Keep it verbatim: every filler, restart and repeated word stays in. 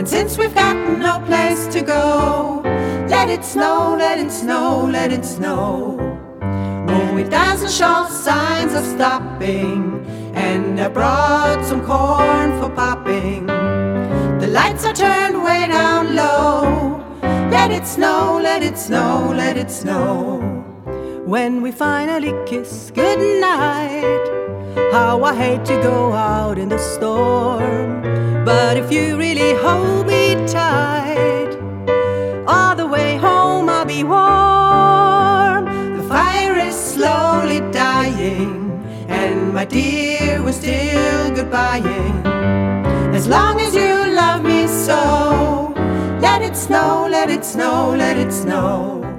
And since we've got no place to go, let it snow, let it snow, let it snow. Oh, it doesn't show signs of stopping, and I brought some corn for popping. The lights are turned way down low. Let it snow, let it snow, let it snow. When we finally kiss goodnight, how I hate to go out in the storm. But if you really hold me tight, all the way home I'll be warm. The fire is slowly dying, and my dear, we're still goodbying. As long as you love me so, let it snow, let it snow, let it snow.